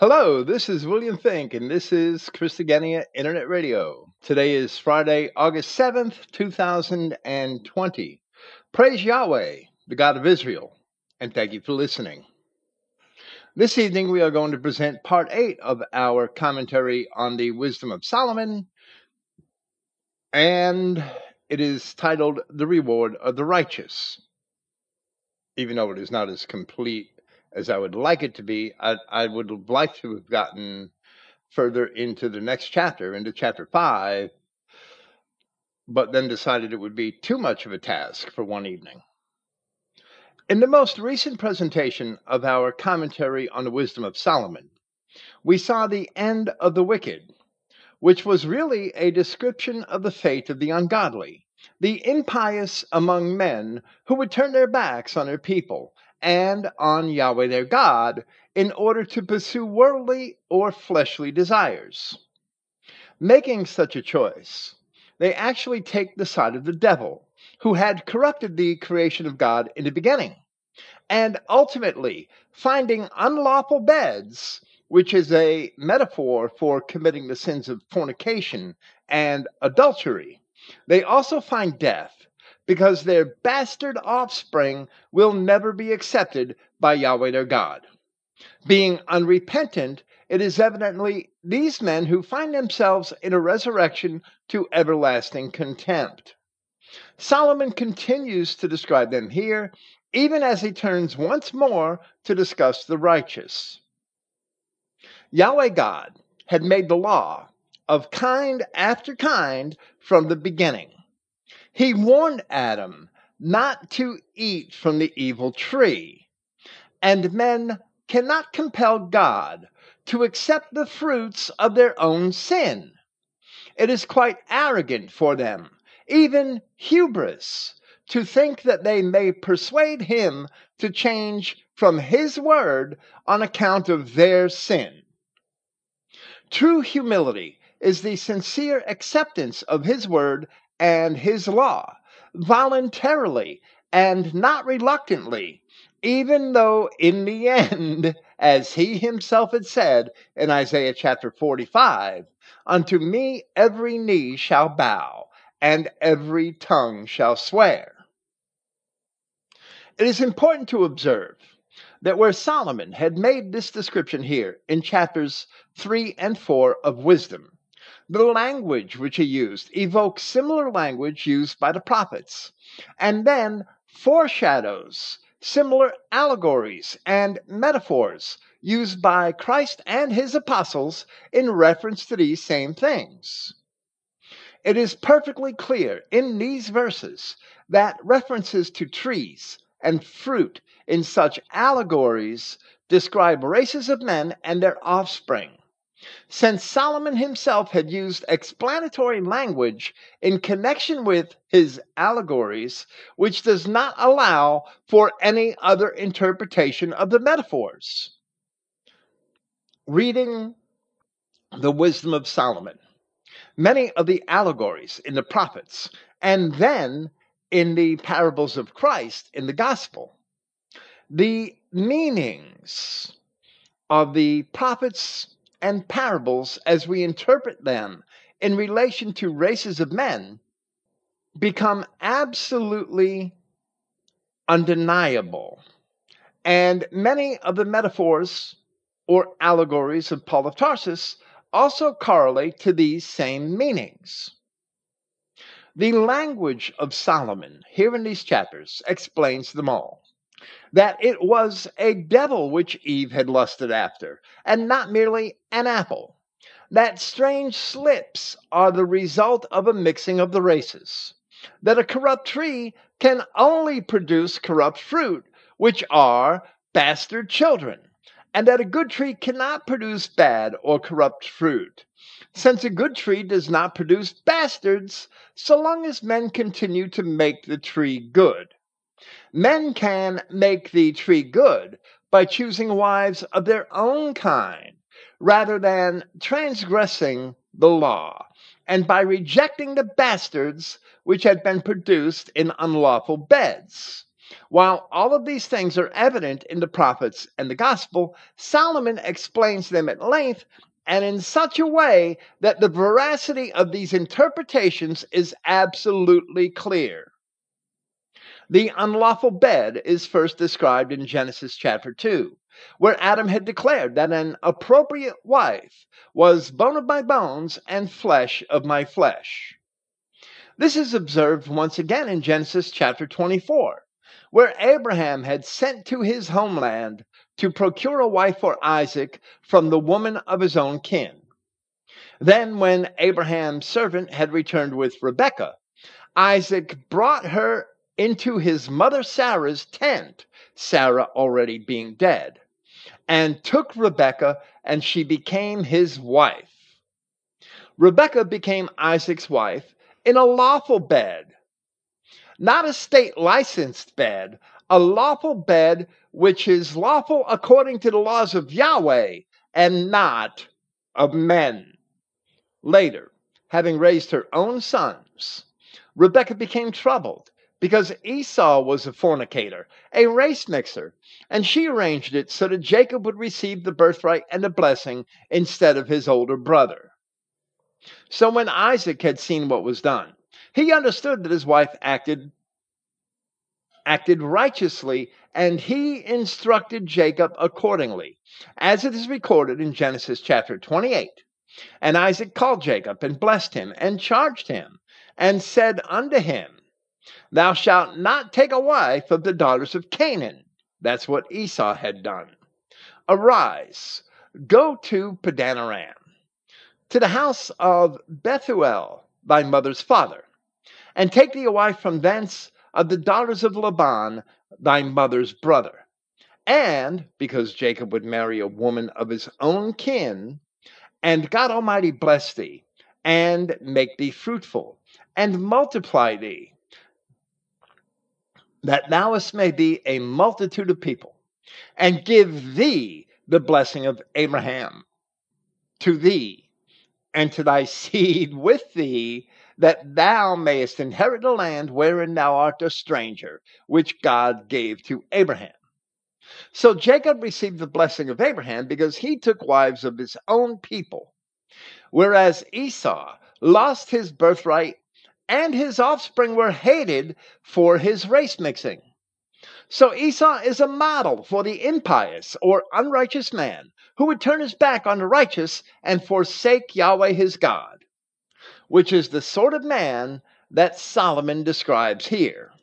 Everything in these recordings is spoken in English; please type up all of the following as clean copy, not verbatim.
Hello, this is William Fink, and this is Christogenea Internet Radio. Today is Friday, August 7th, 2020. Praise Yahweh, the God of Israel, and thank you for listening. This evening, we are going to present part 8 of our commentary on the Wisdom of Solomon, and it is titled The Reward of the Righteous. Even though it is not as complete as I would like it to be, I would like to have gotten further into the next chapter, into chapter 5, but then decided it would be too much of a task for one evening. In the most recent presentation of our commentary on the Wisdom of Solomon, we saw the end of the wicked, which was really a description of the fate of the ungodly, the impious among men who would turn their backs on their people and on Yahweh their God in order to pursue worldly or fleshly desires. Making such a choice, they actually take the side of the devil, who had corrupted the creation of God in the beginning, and ultimately finding unlawful beds, which is a metaphor for committing the sins of fornication and adultery. They also find death because their bastard offspring will never be accepted by Yahweh their God. Being unrepentant, it is evidently these men who find themselves in a resurrection to everlasting contempt. Solomon continues to describe them here, even as he turns once more to discuss the righteous. Yahweh God had made the law of kind after kind from the beginning. He warned Adam not to eat from the evil tree, and men cannot compel God to accept the fruits of their own sin. It is quite arrogant for them, even hubris, to think that they may persuade him to change from his word on account of their sin. True humility is the sincere acceptance of his word and his law, voluntarily and not reluctantly, even though in the end, as he himself had said in Isaiah chapter 45, unto me every knee shall bow, and every tongue shall swear. It is important to observe that where Solomon had made this description here in chapters 3 and 4 of Wisdom, the language which he used evokes similar language used by the prophets, and then foreshadows similar allegories and metaphors used by Christ and his apostles in reference to these same things. It is perfectly clear in these verses that references to trees and fruit in such allegories describe races of men and their offspring. Since Solomon himself had used explanatory language in connection with his allegories, which does not allow for any other interpretation of the metaphors. Reading the Wisdom of Solomon, many of the allegories in the prophets, and then in the parables of Christ in the gospel, the meanings of the prophets and parables as we interpret them in relation to races of men become absolutely undeniable. And many of the metaphors or allegories of Paul of Tarsus also correlate to these same meanings. The language of Solomon here in these chapters explains them all. That it was a devil which Eve had lusted after, and not merely an apple. That strange slips are the result of a mixing of the races. That a corrupt tree can only produce corrupt fruit, which are bastard children, and that a good tree cannot produce bad or corrupt fruit, since a good tree does not produce bastards so long as men continue to make the tree good. Men can make the tree good by choosing wives of their own kind, rather than transgressing the law, and by rejecting the bastards which had been produced in unlawful beds. While all of these things are evident in the prophets and the gospel, Solomon explains them at length and in such a way that the veracity of these interpretations is absolutely clear. The unlawful bed is first described in Genesis chapter 2, where Adam had declared that an appropriate wife was bone of my bones and flesh of my flesh. This is observed once again in Genesis chapter 24, where Abraham had sent to his homeland to procure a wife for Isaac from the woman of his own kin. Then, when Abraham's servant had returned with Rebekah, Isaac brought her into his mother Sarah's tent, Sarah already being dead, and took Rebekah, and she became his wife. Rebekah became Isaac's wife in a lawful bed, not a state licensed bed, a lawful bed which is lawful according to the laws of Yahweh and not of men. Later, having raised her own sons, Rebekah became troubled because Esau was a fornicator, a race mixer, and she arranged it so that Jacob would receive the birthright and the blessing instead of his older brother. So when Isaac had seen what was done, he understood that his wife acted righteously, and he instructed Jacob accordingly, as it is recorded in Genesis chapter 28. And Isaac called Jacob and blessed him and charged him and said unto him, Thou shalt not take a wife of the daughters of Canaan. That's what Esau had done. Arise, go to Padanaram, to the house of Bethuel, thy mother's father, and take thee a wife from thence of the daughters of Laban, thy mother's brother. And because Jacob would marry a woman of his own kin, and God Almighty bless thee, and make thee fruitful, and multiply thee, that thou may be a multitude of people, and give thee the blessing of Abraham to thee, and to thy seed with thee, that thou mayest inherit the land wherein thou art a stranger, which God gave to Abraham. So Jacob received the blessing of Abraham because he took wives of his own people, whereas Esau lost his birthright and his offspring were hated for his race mixing. So Esau is a model for the impious or unrighteous man who would turn his back on the righteous and forsake Yahweh his God, which is the sort of man that Solomon describes here.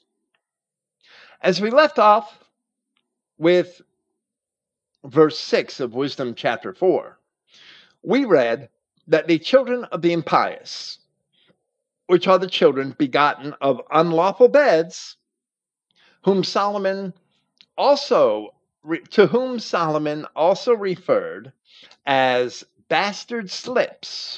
As we left off with verse 6 of Wisdom chapter 4, we read that the children of the impious, which are the children begotten of unlawful beds, to whom Solomon also referred as bastard slips,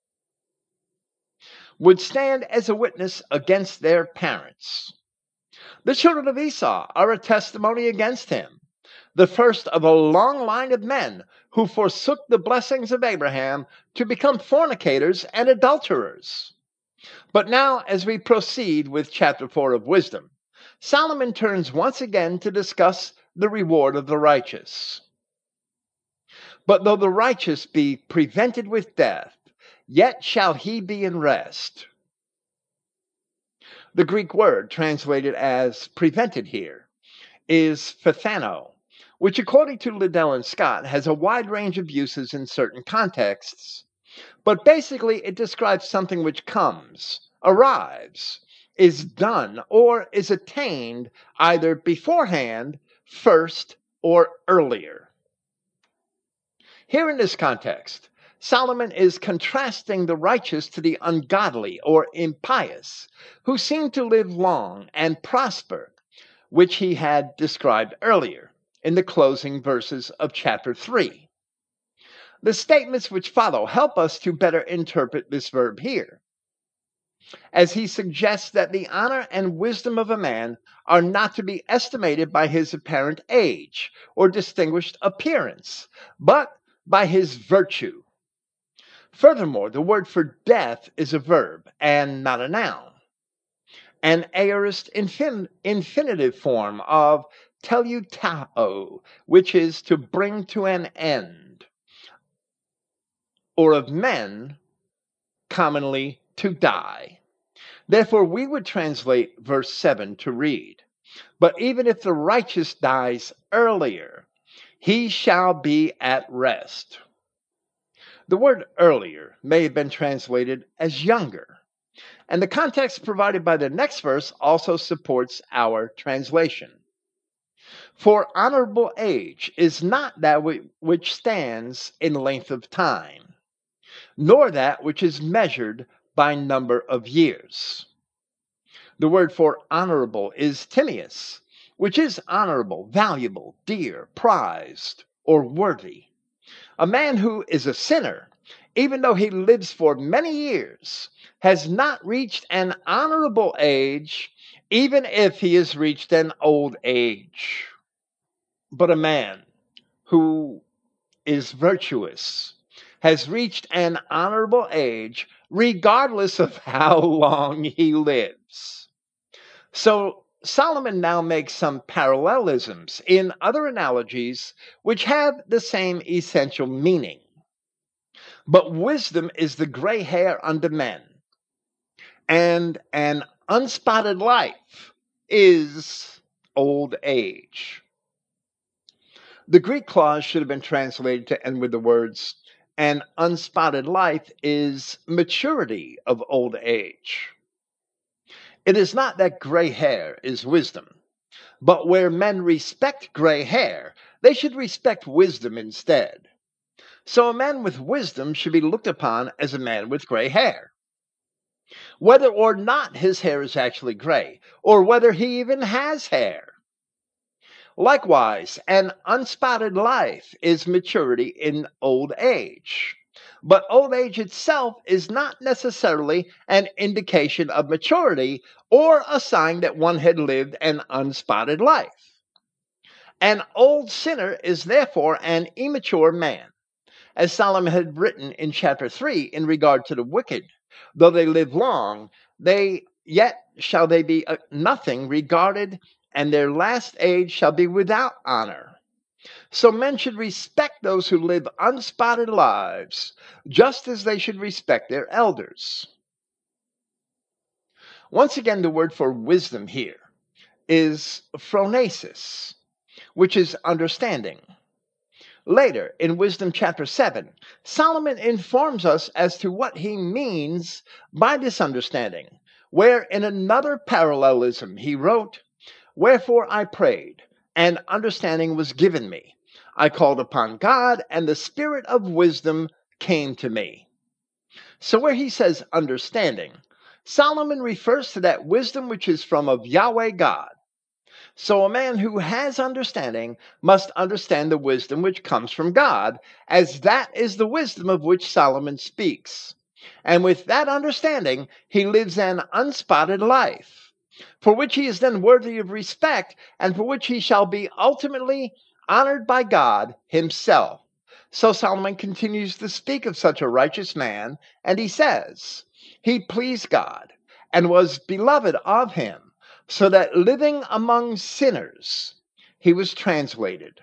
would stand as a witness against their parents. The children of Esau are a testimony against him, the first of a long line of men who forsook the blessings of Abraham to become fornicators and adulterers. But now, as we proceed with chapter 4 of Wisdom, Solomon turns once again to discuss the reward of the righteous. But though the righteous be prevented with death, yet shall he be in rest. The Greek word translated as prevented here is phthano, which according to Liddell and Scott has a wide range of uses in certain contexts. But basically it describes something which comes, arrives, is done, or is attained either beforehand, first, or earlier. Here in this context, Solomon is contrasting the righteous to the ungodly or impious, who seem to live long and prosper, which he had described earlier in the closing verses of chapter 3. The statements which follow help us to better interpret this verb here, as he suggests that the honor and wisdom of a man are not to be estimated by his apparent age or distinguished appearance, but by his virtue. Furthermore, the word for death is a verb and not a noun. an aorist infinitive form of teleutao, which is to bring to an end, or of men, commonly to die. Therefore, we would translate verse 7 to read, "But even if the righteous dies earlier, he shall be at rest." The word earlier may have been translated as younger, and the context provided by the next verse also supports our translation. For honorable age is not that which stands in length of time, nor that which is measured by number of years. The word for honorable is timius, which is honorable, valuable, dear, prized, or worthy. A man who is a sinner, even though he lives for many years, has not reached an honorable age, even if he has reached an old age. But a man who is virtuous has reached an honorable age, regardless of how long he lives. So Solomon now makes some parallelisms in other analogies which have the same essential meaning. But wisdom is the gray hair unto men, and an unspotted life is old age. The Greek clause should have been translated to end with the words, "an unspotted life is maturity of old age." It is not that gray hair is wisdom, but where men respect gray hair, they should respect wisdom instead. So a man with wisdom should be looked upon as a man with gray hair, whether or not his hair is actually gray, or whether he even has hair. Likewise, an unspotted life is maturity in old age. But old age itself is not necessarily an indication of maturity or a sign that one had lived an unspotted life. An old sinner is therefore an immature man, as Solomon had written in chapter 3 in regard to the wicked. Though they live long, yet shall they be nothing regarded, and their last age shall be without honor. So men should respect those who live unspotted lives, just as they should respect their elders. Once again, the word for wisdom here is phronesis, which is understanding. Later, in Wisdom chapter 7, Solomon informs us as to what he means by this understanding, where in another parallelism he wrote, "Wherefore I prayed, and understanding was given me. I called upon God, and the spirit of wisdom came to me." So where he says understanding, Solomon refers to that wisdom which is from of Yahweh God. So a man who has understanding must understand the wisdom which comes from God, as that is the wisdom of which Solomon speaks. And with that understanding, he lives an unspotted life, for which he is then worthy of respect, and for which he shall be ultimately honored by God himself. So Solomon continues to speak of such a righteous man, and he says, "He pleased God and was beloved of him, so that living among sinners, he was translated."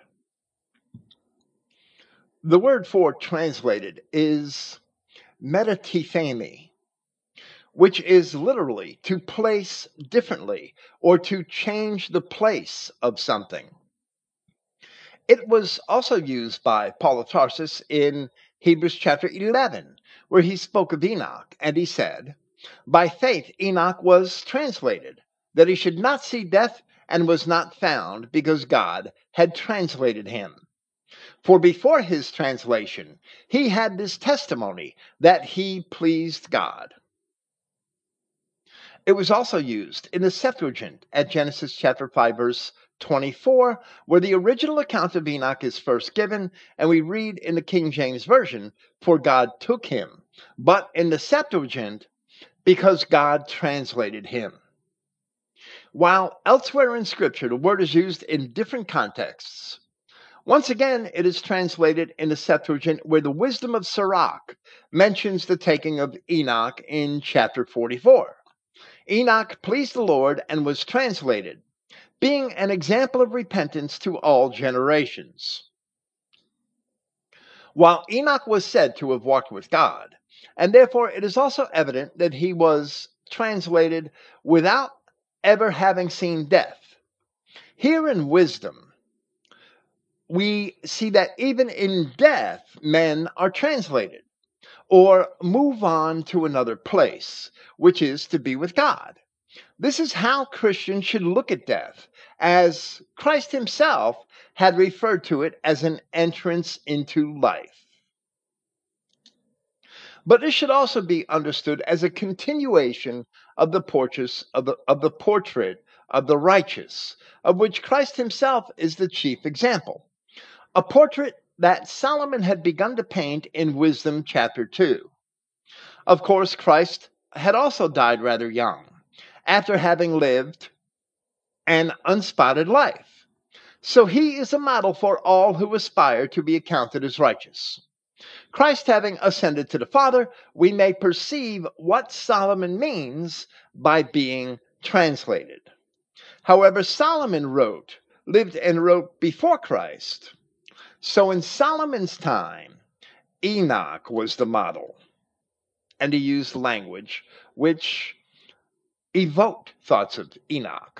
The word for translated is metatithemi, which is literally to place differently or to change the place of something. It was also used by Paul of Tarsus in Hebrews chapter 11, where he spoke of Enoch, and he said, "By faith Enoch was translated, that he should not see death, and was not found, because God had translated him. For before his translation, he had this testimony that he pleased God." It was also used in the Septuagint at Genesis chapter 5, verse 24, where the original account of Enoch is first given, and we read in the King James Version, "For God took him," but in the Septuagint, "because God translated him." While elsewhere in Scripture the word is used in different contexts, once again it is translated in the Septuagint, where the wisdom of Sirach mentions the taking of Enoch in chapter 44. Enoch pleased the Lord and was translated, being an example of repentance to all generations. While Enoch was said to have walked with God, and therefore it is also evident that he was translated without ever having seen death. Here in wisdom, we see that even in death, men are translated or move on to another place, which is to be with God. This is how Christians should look at death, as Christ himself had referred to it as an entrance into life. But this should also be understood as a continuation of the portrait of the righteous, of which Christ himself is the chief example. A portrait that Solomon had begun to paint in Wisdom chapter 2. Of course, Christ had also died rather young, after having lived an unspotted life. So he is a model for all who aspire to be accounted as righteous. Christ having ascended to the Father, we may perceive what Solomon means by being translated. However, Solomon lived and wrote before Christ. So in Solomon's time, Enoch was the model, and he used language which evoked thoughts of Enoch.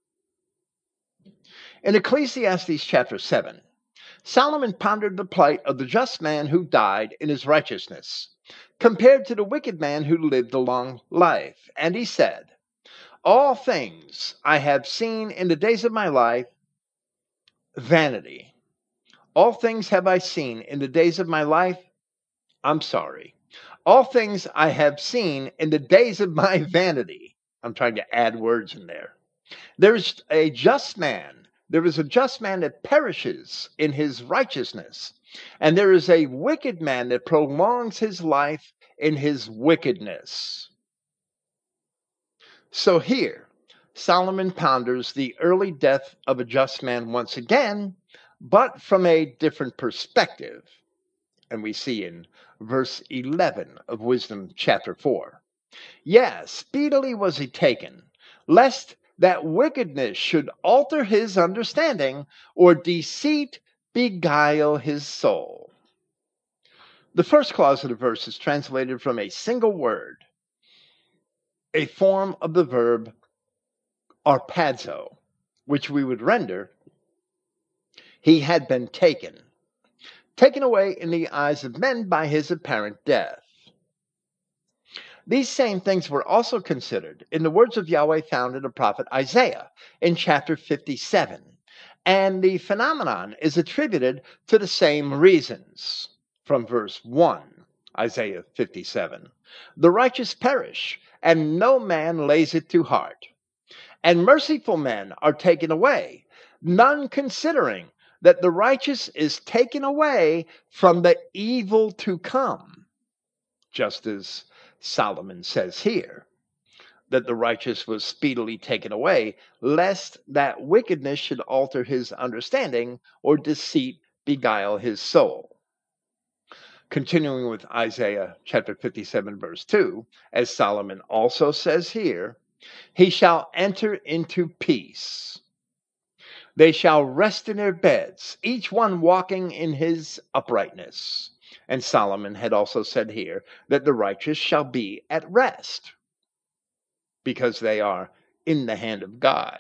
In Ecclesiastes chapter 7, Solomon pondered the plight of the just man who died in his righteousness, compared to the wicked man who lived a long life. And he said, all things I have seen in the days of my life, vanity. All things have I seen in the days of my life. All things I have seen in the days of my vanity. I'm trying to add words in there. There's a just man. There is a just man that perishes in his righteousness, and there is a wicked man that prolongs his life in his wickedness. So here, Solomon ponders the early death of a just man once again, but from a different perspective. And we see in verse 11 of Wisdom chapter 4. Yes, speedily was he taken, lest that wickedness should alter his understanding, or deceit beguile his soul. The first clause of the verse is translated from a single word, a form of the verb arpazo, which we would render, he had been taken away in the eyes of men by his apparent death. These same things were also considered in the words of Yahweh found in the prophet Isaiah in chapter 57, and the phenomenon is attributed to the same reasons. From verse 1, Isaiah 57, the righteous perish, and no man lays it to heart, and merciful men are taken away, none considering that the righteous is taken away from the evil to come, just as Solomon says here, that the righteous was speedily taken away, lest that wickedness should alter his understanding, or deceit beguile his soul. Continuing with Isaiah chapter 57, verse 2, as Solomon also says here, he shall enter into peace. They shall rest in their beds, each one walking in his uprightness. And Solomon had also said here that the righteous shall be at rest, because they are in the hand of God.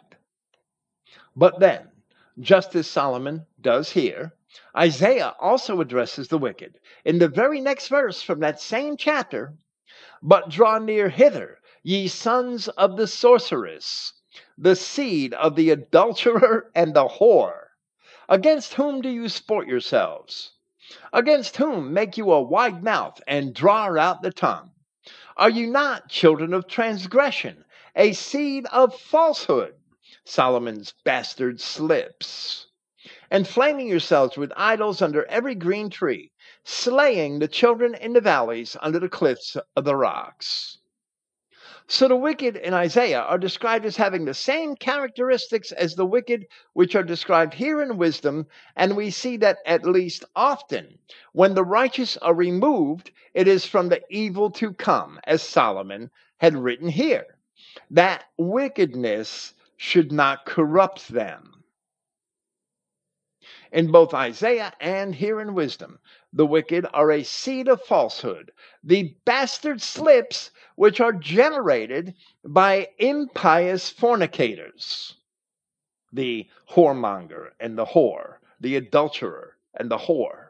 But then, just as Solomon does here, Isaiah also addresses the wicked in the very next verse from that same chapter. But draw near hither, ye sons of the sorceress, the seed of the adulterer and the whore. Against whom do you sport yourselves? Against whom make you a wide mouth and draw out the tongue? Are you not children of transgression, a seed of falsehood, Solomon's bastard slips, and flaming yourselves with idols under every green tree, slaying the children in the valleys under the cliffs of the rocks? So the wicked in Isaiah are described as having the same characteristics as the wicked which are described here in Wisdom, and we see that at least often when the righteous are removed, it is from the evil to come, as Solomon had written here. that wickedness should not corrupt them. In both Isaiah and here in Wisdom, the wicked are a seed of falsehood, the bastard slips which are generated by impious fornicators, the whoremonger and the whore, the adulterer and the whore.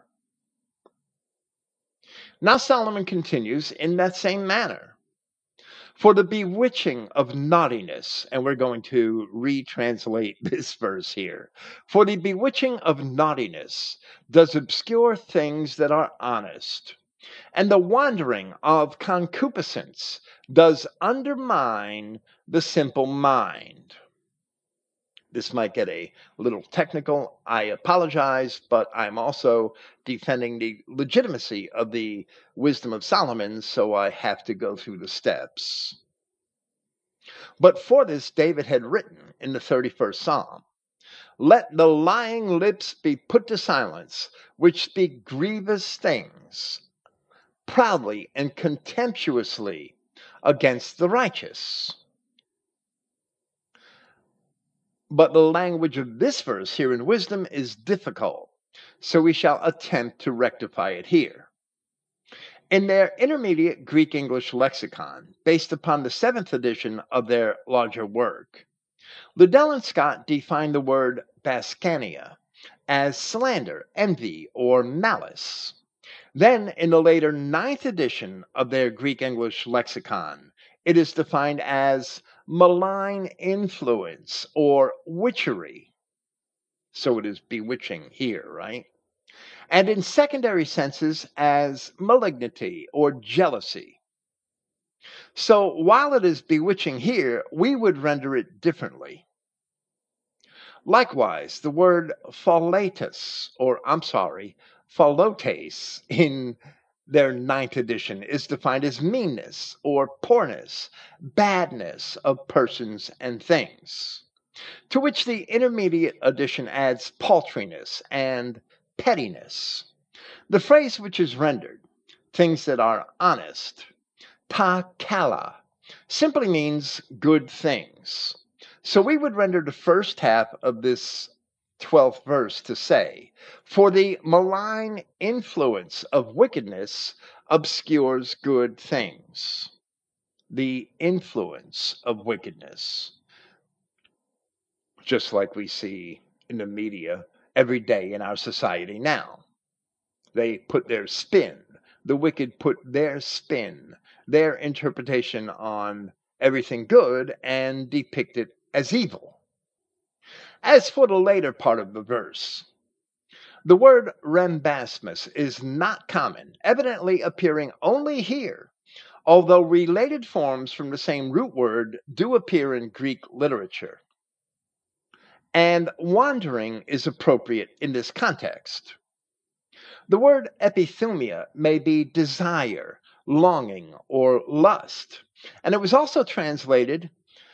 Now Solomon continues in that same manner. For the bewitching of naughtiness, and we're going to retranslate this verse here. For the bewitching of naughtiness does obscure things that are honest, and the wandering of concupiscence does undermine the simple mind. This might get a little technical. I apologize, but I'm also defending the legitimacy of the wisdom of Solomon, so I have to go through the steps. But for this, David had written in the 31st Psalm, let the lying lips be put to silence, which speak grievous things, proudly and contemptuously against the righteous. But the language of this verse here in Wisdom is difficult, so we shall attempt to rectify it here. In their intermediate Greek English lexicon, based upon the 7th edition of their larger work, Liddell and Scott define the word Bascania as slander, envy, or malice. Then, in the later 9th edition of their Greek English lexicon, it is defined as malign influence or witchery. So it is bewitching here, right? And in secondary senses as malignity or jealousy. So while it is bewitching here, we would render it differently. Likewise, the word phalatus, phalotes in their 9th edition is defined as meanness or poorness, badness of persons and things, to which the intermediate edition adds paltriness and pettiness. The phrase which is rendered, things that are honest, ta kala, simply means good things. So we would render the first half of this 12th verse to say, for the malign influence of wickedness obscures good things. The influence of wickedness, just like we see in the media every day in our society now. They put their spin. The wicked put their spin, their interpretation on everything good and depict it as evil. As for the later part of the verse, the word rambasmus is not common, evidently appearing only here, although related forms from the same root word do appear in Greek literature. And wandering is appropriate in this context. The word epithumia may be desire, longing, or lust. And it was also translated,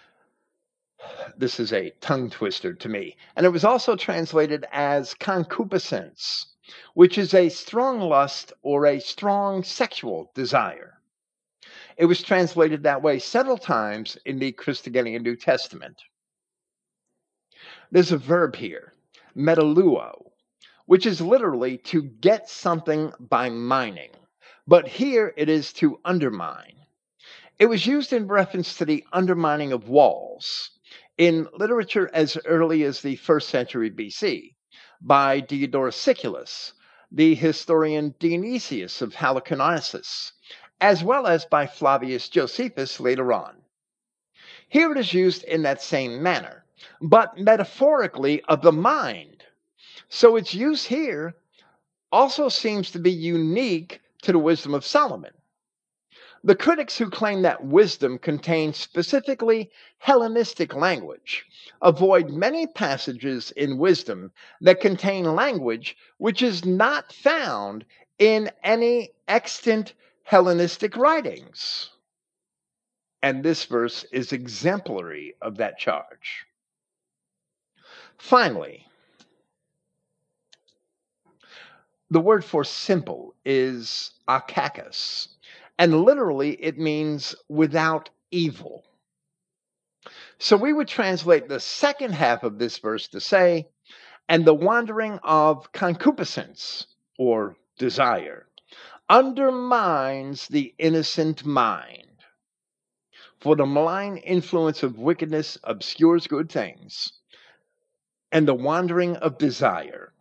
this is a tongue twister to me, and it was also translated as concupiscence, which is a strong lust or a strong sexual desire. It was translated that way several times in the Christogenea New Testament. There's a verb here, metaluo, which is literally to get something by mining. But here it is to undermine. It was used in reference to the undermining of walls in literature as early as the 1st century BC by Diodorus Siculus, the historian Dionysius of Halicarnassus, as well as by Flavius Josephus later on. Here it is used in that same manner, but metaphorically of the mind. So its use here also seems to be unique to the wisdom of Solomon. The critics who claim that wisdom contains specifically Hellenistic language avoid many passages in wisdom that contain language which is not found in any extant Hellenistic writings. And this verse is exemplary of that charge. Finally, the word for simple is akakos, and literally it means without evil. So we would translate the second half of this verse to say, and the wandering of concupiscence or desire undermines the innocent mind. For the malign influence of wickedness obscures good things, and the wandering of desire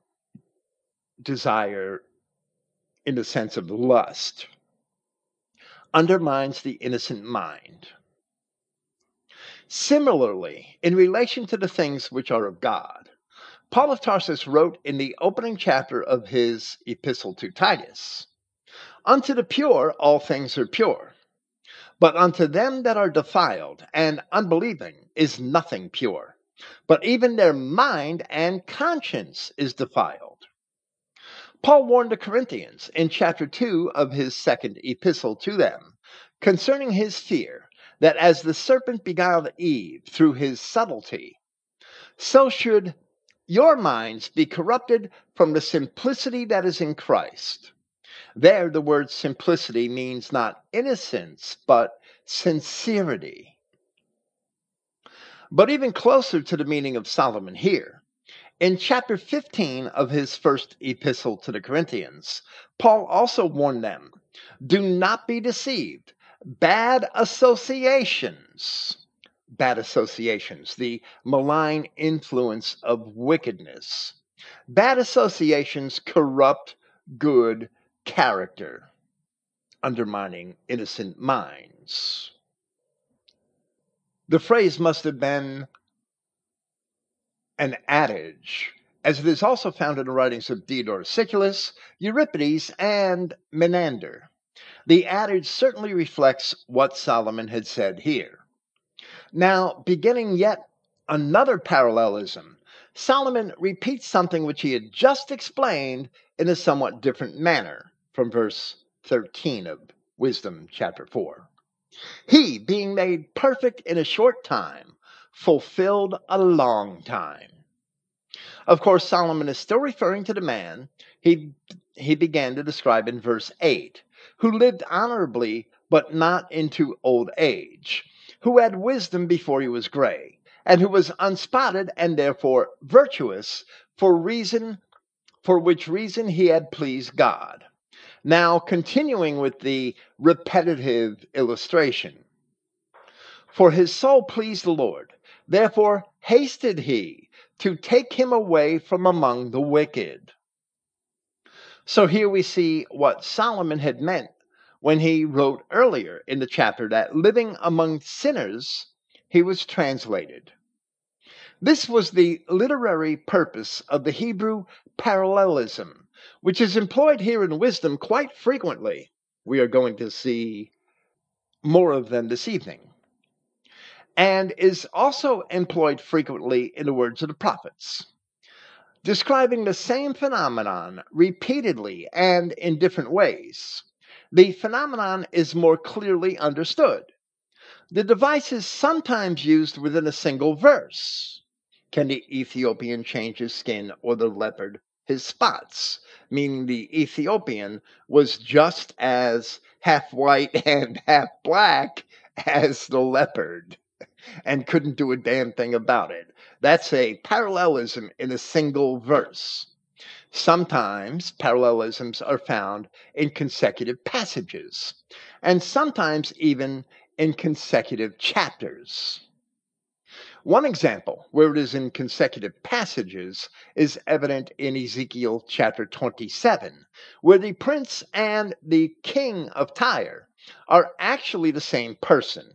in the sense of lust, undermines the innocent mind. Similarly, in relation to the things which are of God, Paul of Tarsus wrote in the opening chapter of his epistle to Titus, unto the pure all things are pure, but unto them that are defiled and unbelieving is nothing pure, but even their mind and conscience is defiled. Paul warned the Corinthians in chapter 2 of his second epistle to them concerning his fear that as the serpent beguiled Eve through his subtlety, so should your minds be corrupted from the simplicity that is in Christ. There, the word simplicity means not innocence, but sincerity. But even closer to the meaning of Solomon here, in chapter 15 of his first epistle to the Corinthians, Paul also warned them, do not be deceived. Bad associations, the malign influence of wickedness. Bad associations corrupt good character, undermining innocent minds. The phrase must have been an adage, as it is also found in the writings of Diodorus Siculus, Euripides, and Menander. The adage certainly reflects what Solomon had said here. Now, beginning yet another parallelism, Solomon repeats something which he had just explained in a somewhat different manner from verse 13 of Wisdom chapter 4. He, being made perfect in a short time, fulfilled a long time. Of course, Solomon is still referring to the man he began to describe in verse 8, who lived honorably but not into old age, who had wisdom before he was gray, and who was unspotted and therefore virtuous, for which reason he had pleased God. Now, continuing with the repetitive illustration. For his soul pleased the Lord, therefore hasted he to take him away from among the wicked. So here we see what Solomon had meant when he wrote earlier in the chapter that living among sinners, he was translated. This was the literary purpose of the Hebrew parallelism, which is employed here in Wisdom quite frequently. We are going to see more of them this evening. And is also employed frequently in the words of the prophets, describing the same phenomenon repeatedly and in different ways. The phenomenon is more clearly understood. The device is sometimes used within a single verse. Can the Ethiopian change his skin or the leopard his spots? Meaning the Ethiopian was just as half white and half black as the leopard and couldn't do a damn thing about it. That's a parallelism in a single verse. Sometimes parallelisms are found in consecutive passages, and sometimes even in consecutive chapters. One example where it is in consecutive passages is evident in Ezekiel chapter 27, where the prince and the king of Tyre are actually the same person.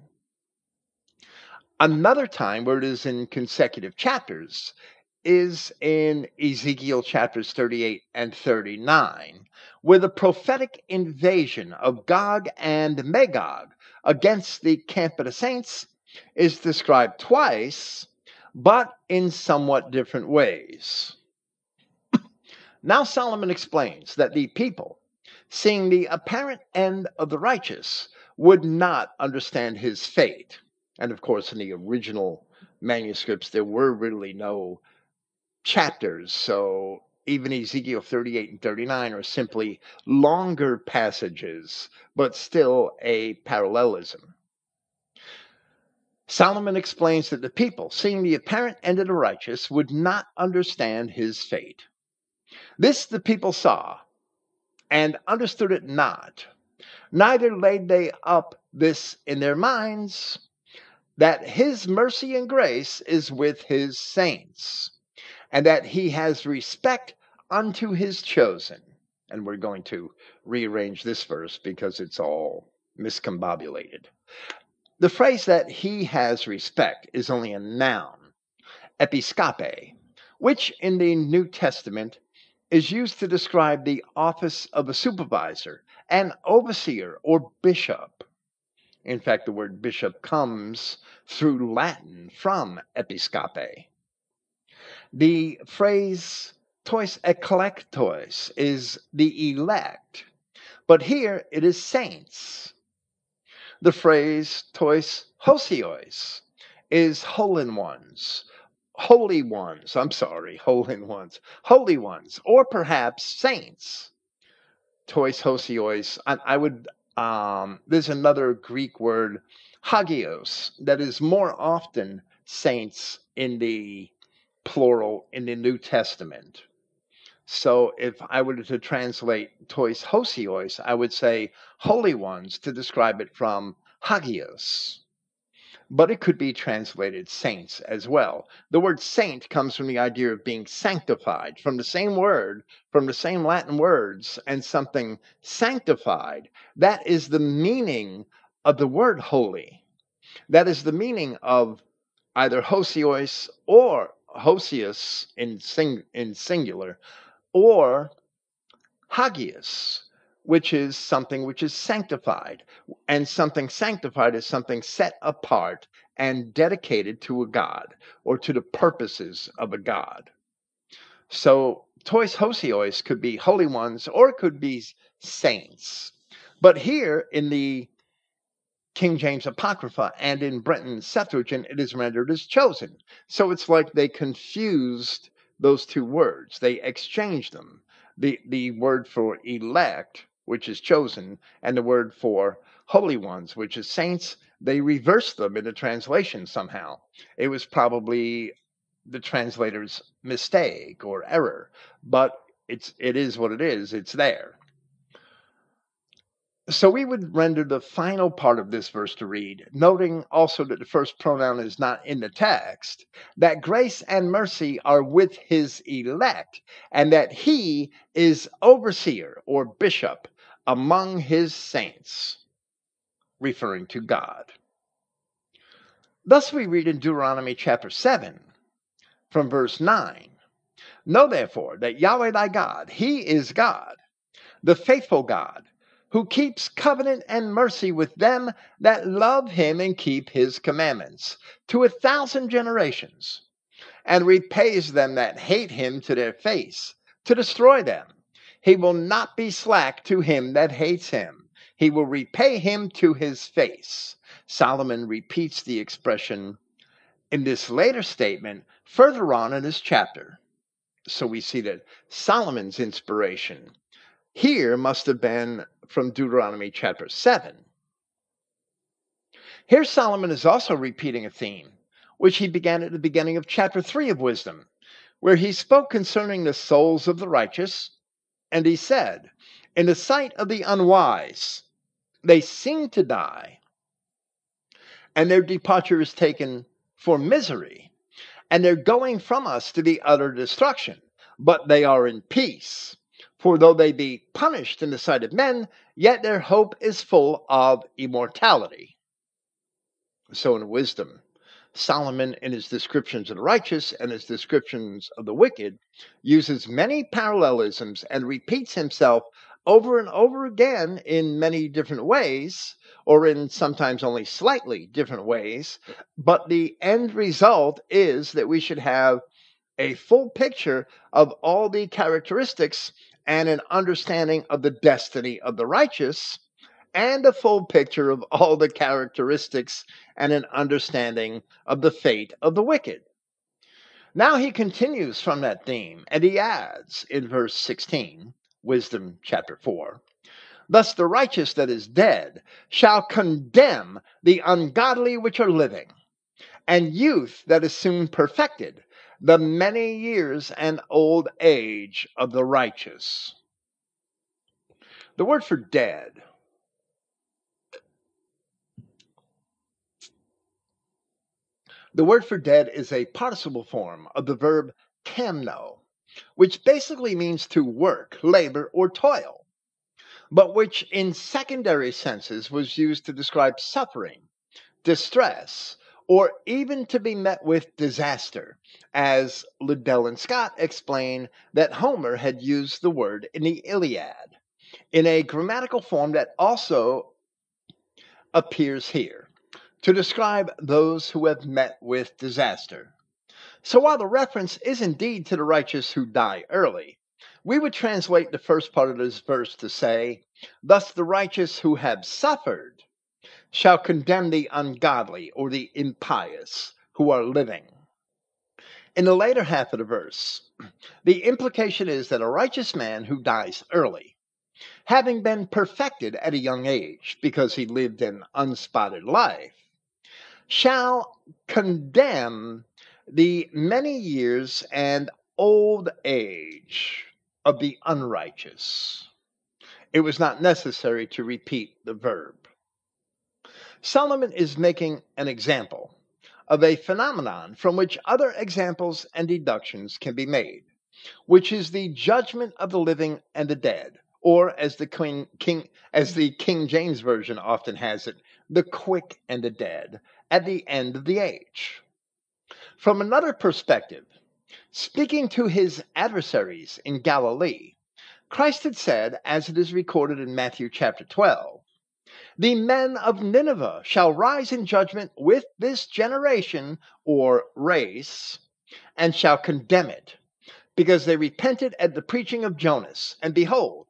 Another time where it is in consecutive chapters is in Ezekiel chapters 38 and 39, where the prophetic invasion of Gog and Magog against the camp of the saints is described twice, but in somewhat different ways. Now Solomon explains that the people, seeing the apparent end of the righteous, would not understand his fate. And of course, in the original manuscripts, there were really no chapters. So even Ezekiel 38 and 39 are simply longer passages, but still a parallelism. Solomon explains that the people, seeing the apparent end of the righteous, would not understand his fate. This the people saw, and understood it not, neither laid they up this in their minds, that his mercy and grace is with his saints, and that he has respect unto his chosen. And we're going to rearrange this verse because it's all miscombobulated. The phrase that he has respect is only a noun, episkope, which in the New Testament is used to describe the office of a supervisor, an overseer, or bishop. In fact, the word bishop comes through Latin from episkope. The phrase tois eklektois is the elect, but here it is saints. The phrase tois hosios is holy ones, holy ones, or perhaps saints. Tois hosios, I would, there's another Greek word, hagios, that is more often saints in the plural in the New Testament. So if I were to translate tois hosios, I would say holy ones to describe it from hagios. But it could be translated saints as well. The word saint comes from the idea of being sanctified, from the same word, from the same Latin words, and something sanctified. That is the meaning of the word holy. That is the meaning of either hosios or hosius in singular, or hagios, which is something which is sanctified. And something sanctified is something set apart and dedicated to a god or to the purposes of a god. So tois hosios could be holy ones or it could be saints. But here in the King James Apocrypha and in Brenton's Septuagint, it is rendered as chosen. So it's like they confused those two words. They exchanged them. The word for elect, which is chosen, and the word for holy ones, which is saints, they reversed them in the translation somehow. It was probably the translator's mistake or error, but it is what it is. It's there. So we would render the final part of this verse to read, noting also that the first pronoun is not in the text, that grace and mercy are with his elect, and that he is overseer or bishop among his saints, referring to God. Thus we read in Deuteronomy chapter 7, from verse 9, Know therefore that Yahweh thy God, he is God, the faithful God, who keeps covenant and mercy with them that love him and keep his commandments to 1,000 generations, and repays them that hate him to their face, to destroy them. He will not be slack to him that hates him. He will repay him to his face. Solomon repeats the expression in this later statement further on in this chapter. So we see that Solomon's inspiration here must have been from Deuteronomy chapter 7. Here Solomon is also repeating a theme, which he began at the beginning of chapter 3 of Wisdom, where he spoke concerning the souls of the righteous, and he said, In the sight of the unwise, they seem to die, and their departure is taken for misery, and they're going from us to the utter destruction, but they are in peace. For though they be punished in the sight of men, yet their hope is full of immortality. So in Wisdom, Solomon, in his descriptions of the righteous and his descriptions of the wicked, uses many parallelisms and repeats himself over and over again in many different ways, or in sometimes only slightly different ways. But the end result is that we should have a full picture of all the characteristics and an understanding of the destiny of the righteous, and a full picture of all the characteristics and an understanding of the fate of the wicked. Now he continues from that theme, and he adds in verse 16, Wisdom chapter 4, Thus the righteous that is dead shall condemn the ungodly which are living, and youth that is soon perfected, the many years and old age of the righteous. The word for dead. The word for dead is a participle form of the verb kamno, which basically means to work, labor, or toil, but which in secondary senses was used to describe suffering, distress, or even to be met with disaster, as Liddell and Scott explain that Homer had used the word in the Iliad, in a grammatical form that also appears here, to describe those who have met with disaster. So while the reference is indeed to the righteous who die early, we would translate the first part of this verse to say, thus the righteous who have suffered shall condemn the ungodly or the impious who are living. In the later half of the verse, the implication is that a righteous man who dies early, having been perfected at a young age because he lived an unspotted life, shall condemn the many years and old age of the unrighteous. It was not necessary to repeat the verb. Solomon is making an example of a phenomenon from which other examples and deductions can be made, which is the judgment of the living and the dead, or as the King James version often has it, the quick and the dead at the end of the age. From another perspective, speaking to his adversaries in Galilee, Christ had said, as it is recorded in Matthew chapter 12, the men of Nineveh shall rise in judgment with this generation or race and shall condemn it, because they repented at the preaching of Jonas. And behold,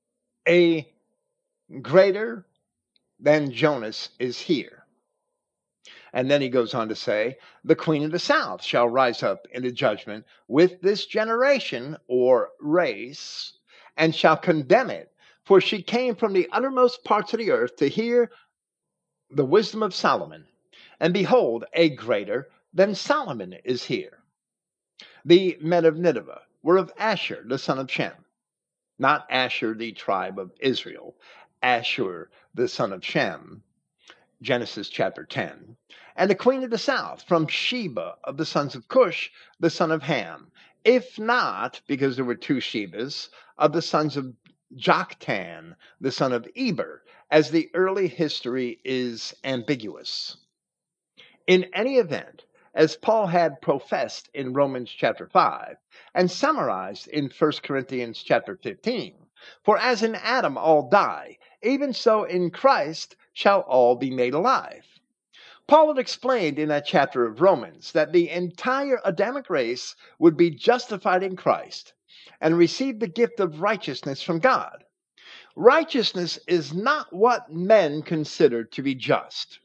a greater than Jonas is here. And then he goes on to say, the queen of the south shall rise up in the judgment with this generation or race and shall condemn it, for she came from the uttermost parts of the earth to hear the wisdom of Solomon. And behold, a greater than Solomon is here. The men of Nineveh were of Asher, the son of Shem, not Asher, the tribe of Israel, Asher, the son of Shem, Genesis chapter 10. And the queen of the south, from Sheba of the sons of Cush, the son of Ham. If not, because there were two Shebas, of the sons of Joktan, the son of Eber, as the early history is ambiguous. In any event, as Paul had professed in Romans chapter 5 and summarized in 1 Corinthians chapter 15, for as in Adam all die, even so in Christ shall all be made alive. Paul had explained in that chapter of Romans that the entire Adamic race would be justified in Christ and receive the gift of righteousness from God. Righteousness is not what men consider to be just,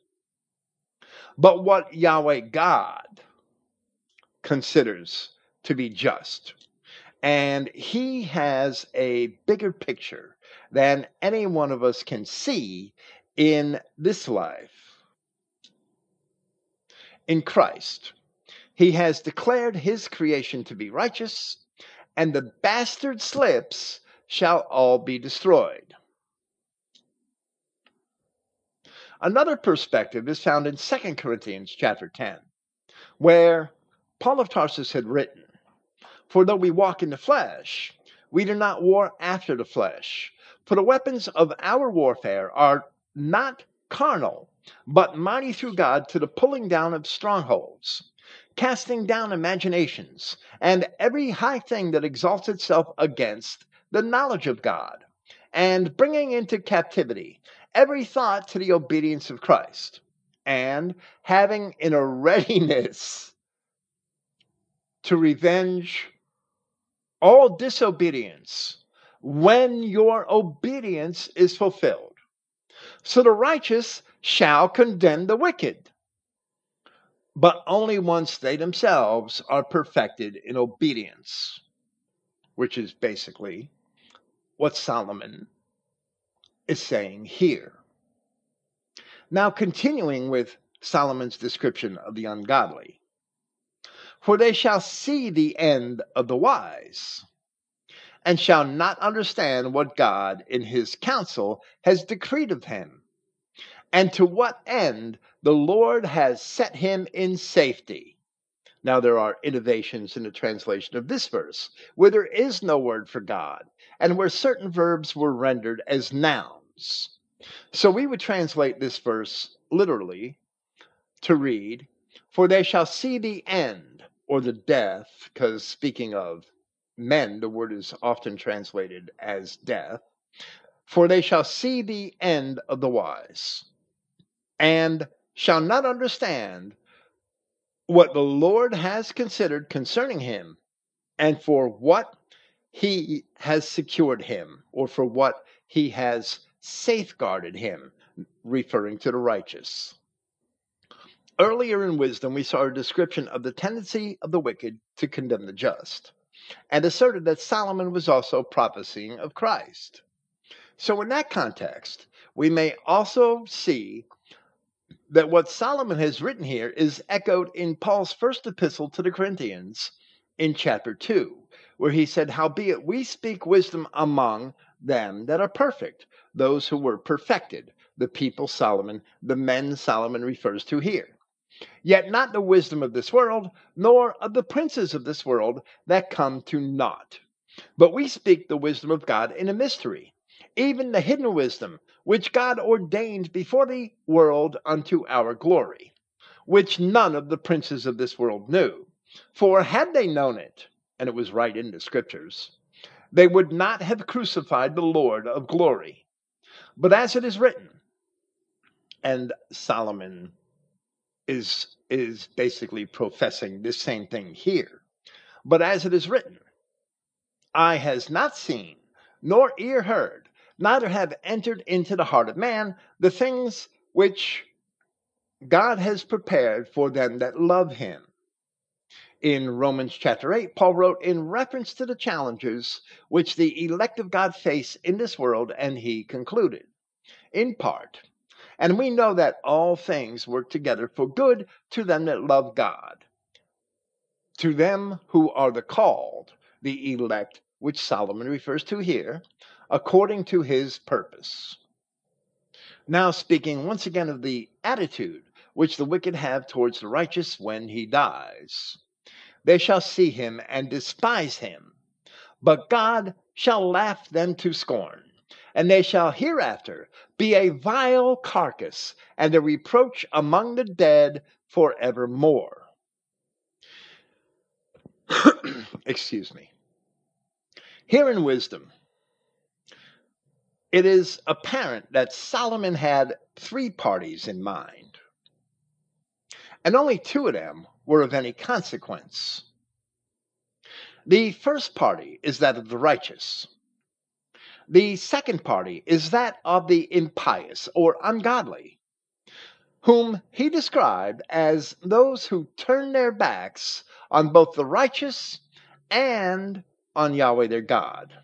but what Yahweh God considers to be just. And he has a bigger picture than any one of us can see in this life. In Christ, he has declared his creation to be righteous, and the bastard slips shall all be destroyed. Another perspective is found in 2 Corinthians chapter 10, where Paul of Tarsus had written, for though we walk in the flesh, we do not war after the flesh. For the weapons of our warfare are not carnal, but mighty through God to the pulling down of strongholds, casting down imaginations, and every high thing that exalts itself against the knowledge of God, and bringing into captivity every thought to the obedience of Christ, and having in a readiness to revenge all disobedience when your obedience is fulfilled. So the righteous shall condemn the wicked, but only once they themselves are perfected in obedience, which is basically what Solomon is saying here. Now, continuing with Solomon's description of the ungodly. For they shall see the end of the wise, and shall not understand what God in his counsel has decreed of him, and to what end the Lord has set him in safety. Now there are innovations in the translation of this verse, where there is no word for God, and where certain verbs were rendered as nouns. So we would translate this verse literally to read, for they shall see the end, or the death, because speaking of men, the word is often translated as death. For they shall see the end of the wise, and shall not understand what the Lord has considered concerning him, and for what he has secured him, or for what he has safeguarded him, referring to the righteous. Earlier in wisdom, we saw a description of the tendency of the wicked to condemn the just, and asserted that Solomon was also prophesying of Christ. So in that context, we may also see that what Solomon has written here is echoed in Paul's first epistle to the Corinthians in chapter 2, where he said, howbeit we speak wisdom among them that are perfect, those who were perfected, the people Solomon, the men Solomon refers to here. Yet not the wisdom of this world, nor of the princes of this world that come to naught. But we speak the wisdom of God in a mystery, even the hidden wisdom, which God ordained before the world unto our glory, which none of the princes of this world knew. For had they known it, and it was right in the scriptures, they would not have crucified the Lord of glory. But as it is written, and Solomon is basically professing this same thing here. But as it is written, eye has not seen, nor ear heard, neither have entered into the heart of man the things which God has prepared for them that love him. In Romans chapter 8, Paul wrote in reference to the challenges which the elect of God face in this world, and he concluded, in part, and we know that all things work together for good to them that love God, to them who are the called, the elect, which Solomon refers to here, according to his purpose. Now speaking once again of the attitude which the wicked have towards the righteous when he dies. They shall see him and despise him, but God shall laugh them to scorn. And they shall hereafter be a vile carcass and a reproach among the dead forevermore. Excuse me. Here in wisdom, it is apparent that Solomon had three parties in mind, and only two of them were of any consequence. The first party is that of the righteous. The second party is that of the impious or ungodly, whom he described as those who turn their backs on both the righteous and on Yahweh their God.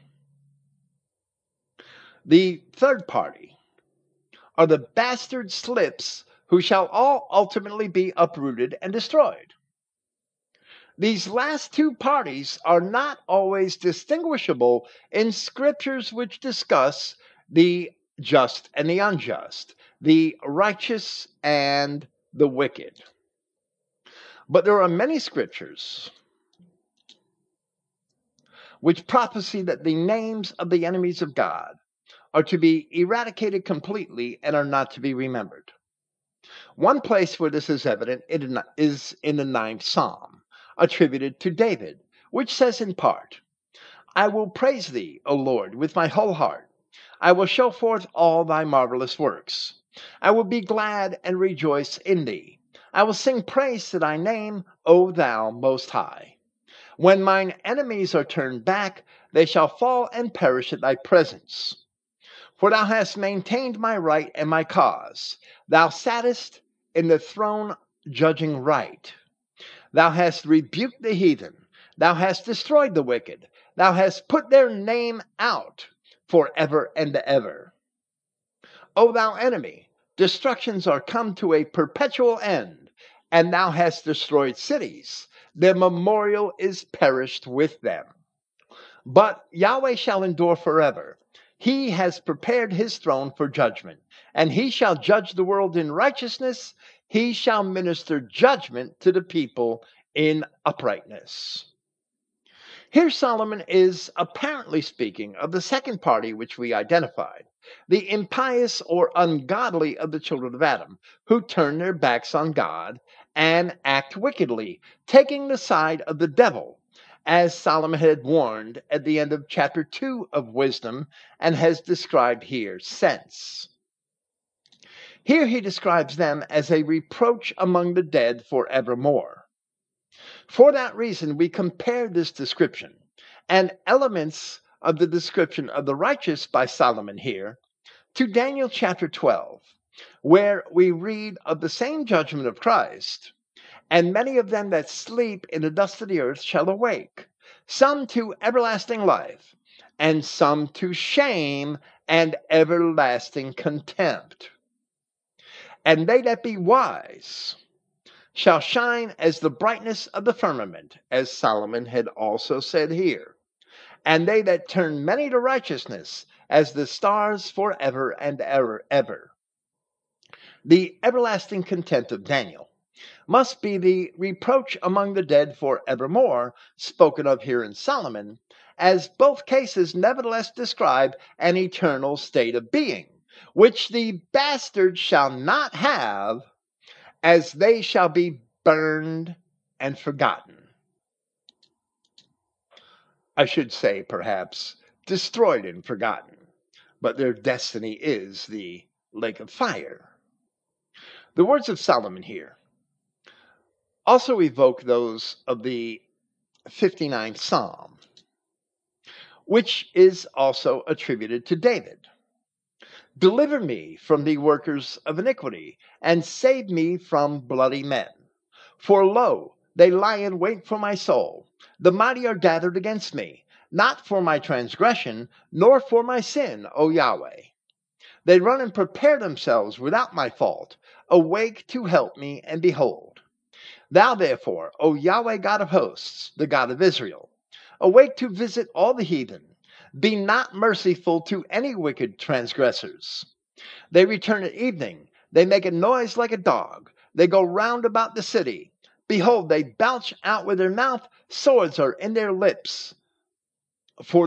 The third party are the bastard slips who shall all ultimately be uprooted and destroyed. These last two parties are not always distinguishable in scriptures which discuss the just and the unjust, the righteous and the wicked. But there are many scriptures which prophesy that the names of the enemies of God are to be eradicated completely and are not to be remembered. One place where this is evident is in the 9th Psalm, attributed to David, which says in part, I will praise thee, O Lord, with my whole heart. I will show forth all thy marvelous works. I will be glad and rejoice in thee. I will sing praise to thy name, O thou most high. When mine enemies are turned back, they shall fall and perish at thy presence. For thou hast maintained my right and my cause. Thou sattest in the throne judging right. Thou hast rebuked the heathen. Thou hast destroyed the wicked. Thou hast put their name out forever and ever. O thou enemy, destructions are come to a perpetual end, and thou hast destroyed cities. Their memorial is perished with them. But Yahweh shall endure forever. He has prepared his throne for judgment, and he shall judge the world in righteousness. He shall minister judgment to the people in uprightness. Here Solomon is apparently speaking of the second party which we identified, the impious or ungodly of the children of Adam, who turn their backs on God and act wickedly, taking the side of the devil, as Solomon had warned at the end of chapter 2 of Wisdom and has described here since. Here he describes them as a reproach among the dead forevermore. For that reason, we compare this description and elements of the description of the righteous by Solomon here to Daniel chapter 12, where we read of the same judgment of Christ, and many of them that sleep in the dust of the earth shall awake, some to everlasting life, and some to shame and everlasting contempt. And they that be wise shall shine as the brightness of the firmament, as Solomon had also said here. And they that turn many to righteousness, as the stars forever and ever. The everlasting contempt of Daniel must be the reproach among the dead forevermore, spoken of here in Solomon, as both cases nevertheless describe an eternal state of being, which the bastards shall not have, as they shall be burned and forgotten. I should say, perhaps, destroyed and forgotten, but their destiny is the lake of fire. The words of Solomon here also evoke those of the 59th Psalm, which is also attributed to David. Deliver me from the workers of iniquity, and save me from bloody men. For lo, they lie in wait for my soul. The mighty are gathered against me, not for my transgression, nor for my sin, O Yahweh. They run and prepare themselves without my fault. Awake to help me, and behold. Thou therefore, O Yahweh God of hosts, the God of Israel, awake to visit all the heathen. Be not merciful to any wicked transgressors. They return at evening. They make a noise like a dog. They go round about the city. Behold, they belch out with their mouth. Swords are in their lips. For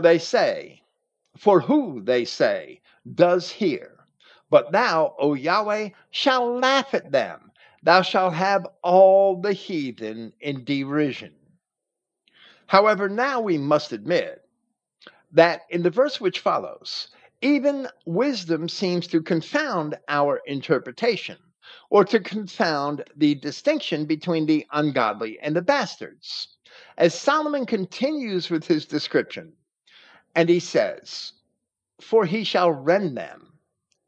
who, they say, does hear? But thou, O Yahweh, shalt laugh at them. Thou shalt have all the heathen in derision. However, now we must admit that in the verse which follows, even wisdom seems to confound our interpretation, or to confound the distinction between the ungodly and the bastards. As Solomon continues with his description, and he says, For he shall rend them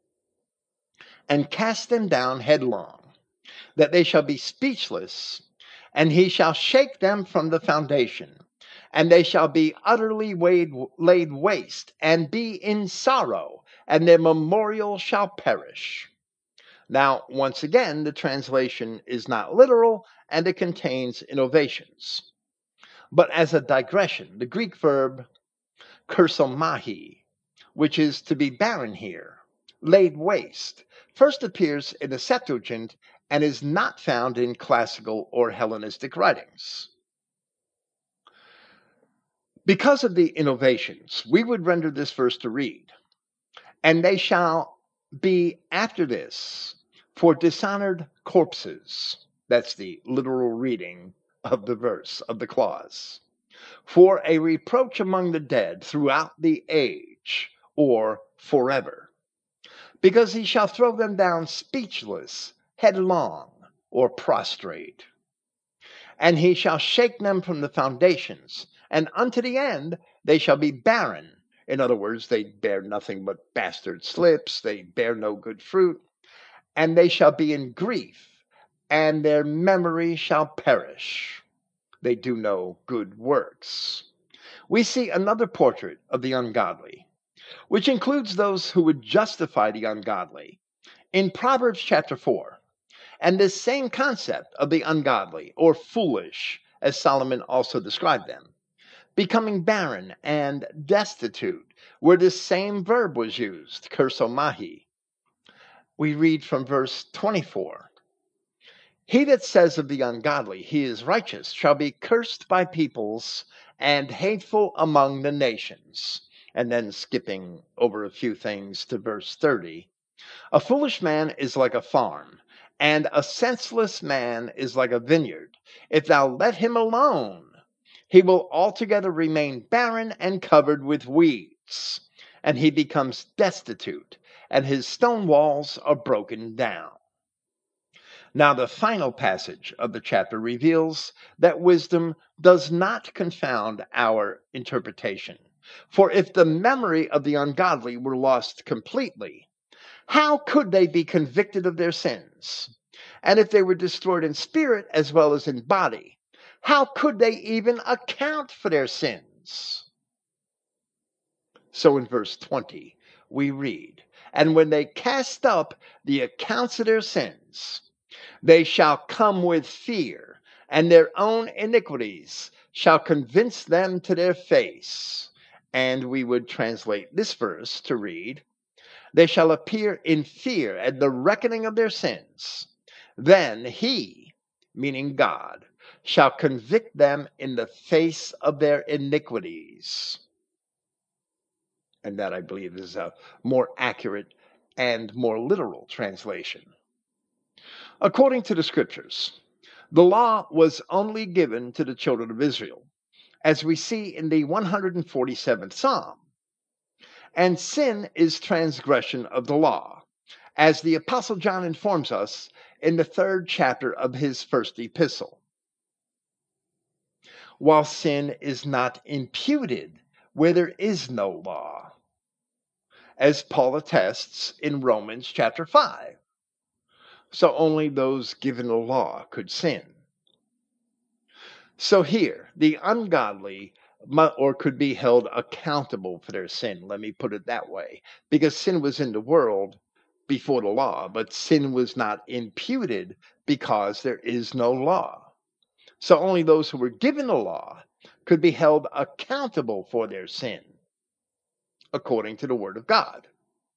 and cast them down headlong, that they shall be speechless, and he shall shake them from the foundation, and they shall be utterly laid waste, and be in sorrow, and their memorial shall perish. Now, once again, the translation is not literal, and it contains innovations. But as a digression, the Greek verb kersomahi, which is to be barren here, laid waste, first appears in the Septuagint and is not found in classical or Hellenistic writings. Because of the innovations, we would render this verse to read, and they shall be after this for dishonored corpses. That's the literal reading of the verse, of the clause. For a reproach among the dead throughout the age, or forever. Because he shall throw them down speechless, headlong, or prostrate. And he shall shake them from the foundations, and unto the end they shall be barren. In other words, they bear nothing but bastard slips, they bear no good fruit, and they shall be in grief, and their memory shall perish. They do no good works. We see another portrait of the ungodly, which includes those who would justify the ungodly, In Proverbs chapter 4, and this same concept of the ungodly or foolish, as Solomon also described them, becoming barren and destitute, where this same verb was used, kursomahi. We read from verse 24. He that says of the ungodly, he is righteous, shall be cursed by peoples and hateful among the nations. And then skipping over a few things to verse 30. A foolish man is like a farm, and a senseless man is like a vineyard. If thou let him alone, he will altogether remain barren and covered with weeds, and he becomes destitute, and his stone walls are broken down. Now, the final passage of the chapter reveals that wisdom does not confound our interpretation. For if the memory of the ungodly were lost completely, how could they be convicted of their sins? And if they were destroyed in spirit as well as in body, how could they even account for their sins? So in verse 20, we read, and when they cast up the accounts of their sins, they shall come with fear, and their own iniquities shall convince them to their face. And we would translate this verse to read, they shall appear in fear at the reckoning of their sins. Then he, meaning God, shall convict them in the face of their iniquities. And that, I believe, is a more accurate and more literal translation. According to the scriptures, the law was only given to the children of Israel, as we see in the 147th Psalm. And sin is transgression of the law, as the Apostle John informs us in the 3rd chapter of his first epistle. While sin is not imputed where there is no law, as Paul attests in Romans chapter 5. So only those given the law could sin. So here, the ungodly could be held accountable for their sin. Let me put it that way. Because sin was in the world before the law, but sin was not imputed because there is no law. So only those who were given the law could be held accountable for their sin, according to the word of God.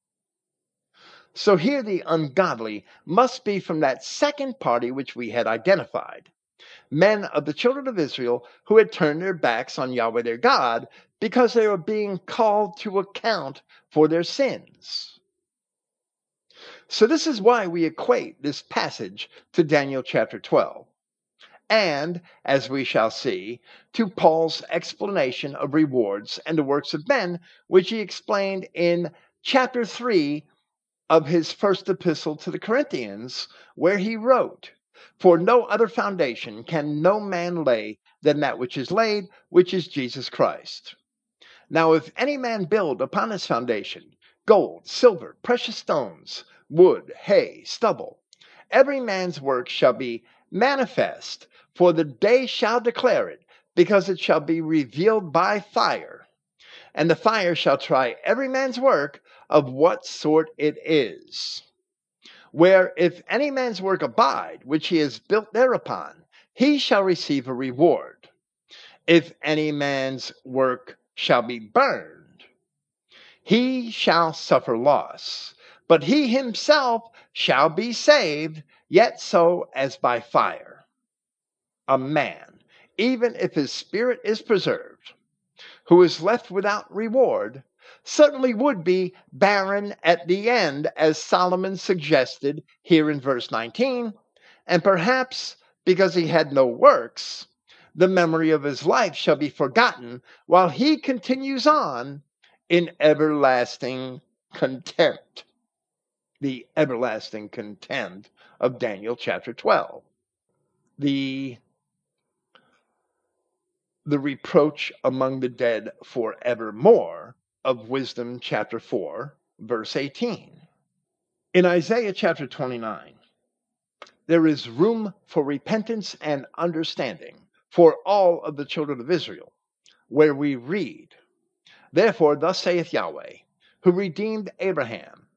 So here the ungodly must be from that second party which we had identified. Men of the children of Israel who had turned their backs on Yahweh their God because they were being called to account for their sins. So this is why we equate this passage to Daniel chapter 12. And, as we shall see, to Paul's explanation of rewards and the works of men, which he explained in chapter 3 of his first epistle to the Corinthians, where he wrote, for no other foundation can no man lay than that which is laid, which is Jesus Christ. Now if any man build upon this foundation gold, silver, precious stones, wood, hay, stubble, every man's work shall be manifest, for the day shall declare it, because it shall be revealed by fire. And the fire shall try every man's work of what sort it is. Where if any man's work abide, which he has built thereupon, he shall receive a reward. If any man's work shall be burned, he shall suffer loss, but he himself shall be saved, yet so as by fire. A man, even if his spirit is preserved, who is left without reward, certainly would be barren at the end, as Solomon suggested here in verse 19, and perhaps because he had no works, the memory of his life shall be forgotten while he continues on in everlasting contempt. The everlasting contempt of Daniel chapter 12. The reproach among the dead forevermore of Wisdom chapter 4, verse 18. In Isaiah chapter 29, there is room for repentance and understanding for all of the children of Israel, where we read, therefore thus saith Yahweh, who redeemed Abraham,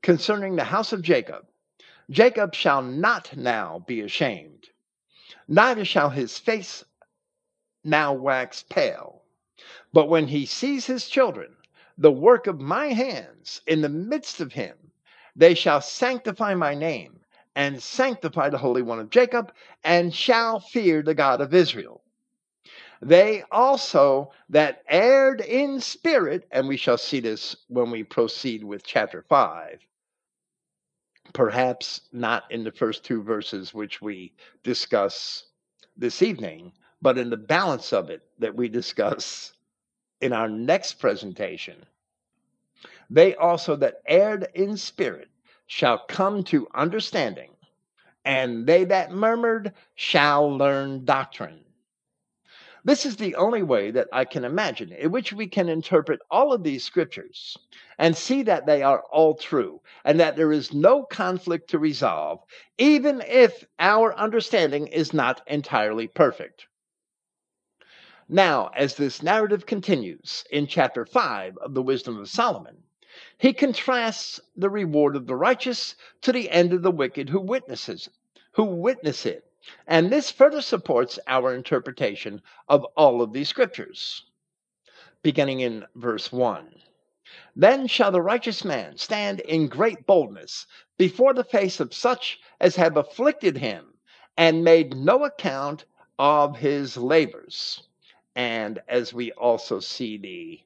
concerning the house of Jacob, Jacob shall not now be ashamed, neither shall his face now wax pale. But when he sees his children, the work of my hands in the midst of him, they shall sanctify my name, and sanctify the Holy One of Jacob, and shall fear the God of Israel. They also that erred in spirit, and we shall see this when we proceed with chapter 5, perhaps not in the first two verses which we discuss this evening, but in the balance of it that we discuss in our next presentation. They also that erred in spirit shall come to understanding, and they that murmured shall learn doctrine. This is the only way that I can imagine in which we can interpret all of these scriptures and see that they are all true and that there is no conflict to resolve, even if our understanding is not entirely perfect. Now, as this narrative continues in chapter 5 of the Wisdom of Solomon, he contrasts the reward of the righteous to the end of the wicked who witness it. And this further supports our interpretation of all of these scriptures. Beginning in verse 1. Then shall the righteous man stand in great boldness before the face of such as have afflicted him, and made no account of his labors. And as we also see the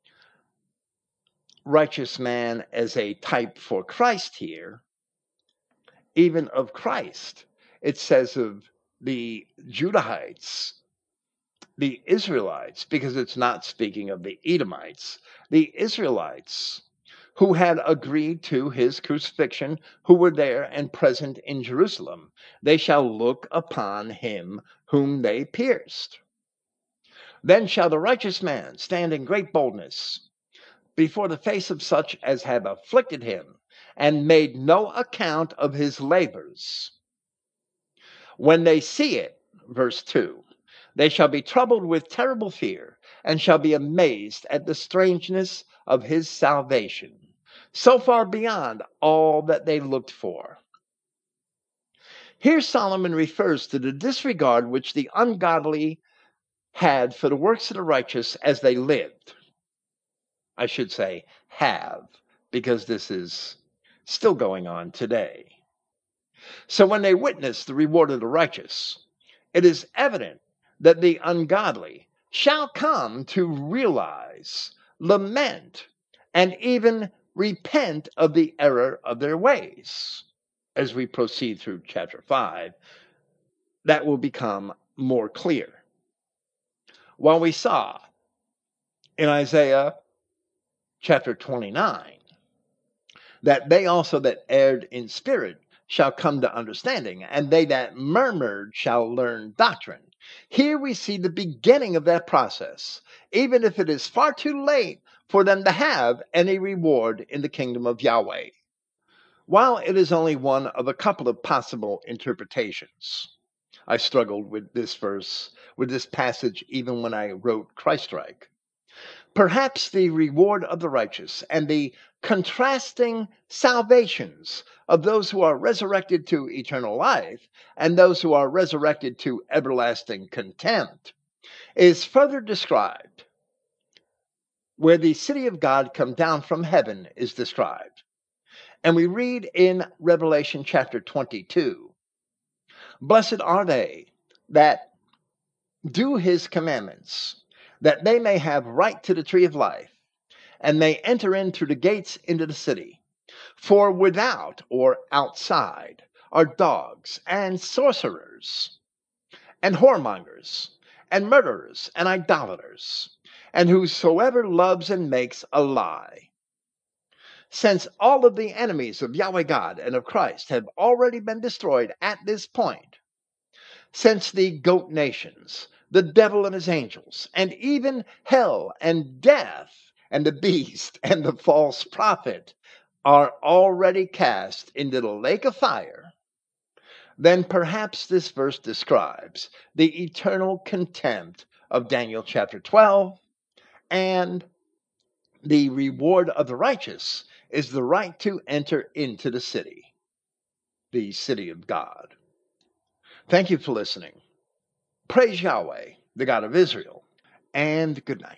righteous man as a type for Christ here, even of Christ, it says of the Judahites, the Israelites, because it's not speaking of the Edomites, the Israelites who had agreed to his crucifixion, who were there and present in Jerusalem, they shall look upon him whom they pierced. Then shall the righteous man stand in great boldness before the face of such as have afflicted him, and made no account of his labors. When they see it, verse 2, they shall be troubled with terrible fear, and shall be amazed at the strangeness of his salvation, so far beyond all that they looked for. Here Solomon refers to the disregard which the ungodly had for the works of the righteous as they lived. I should say have, because this is still going on today. So when they witness the reward of the righteous, it is evident that the ungodly shall come to realize, lament, and even repent of the error of their ways. As we proceed through chapter 5, that will become more clear. While we saw in Isaiah chapter 29 that they also that erred in spirit shall come to understanding, and they that murmured shall learn doctrine. Here we see the beginning of that process, even if it is far too late for them to have any reward in the kingdom of Yahweh. While it is only one of a couple of possible interpretations, I struggled with this verse, with this passage, even when I wrote Christ-like. Perhaps the reward of the righteous and the contrasting salvations of those who are resurrected to eternal life and those who are resurrected to everlasting contempt is further described where the city of God come down from heaven is described. And we read in Revelation chapter 22, blessed are they that do his commandments, that they may have right to the tree of life, and may enter in through the gates into the city. For without or outside are dogs and sorcerers and whoremongers and murderers and idolaters, and whosoever loves and makes a lie. Since all of the enemies of Yahweh God and of Christ have already been destroyed at this point, since the goat nations, the devil and his angels, and even hell and death and the beast and the false prophet are already cast into the lake of fire, then perhaps this verse describes the eternal contempt of Daniel chapter 12 and the reward of the righteous is the right to enter into the city of God. Thank you for listening. Praise Yahweh, the God of Israel, and good night.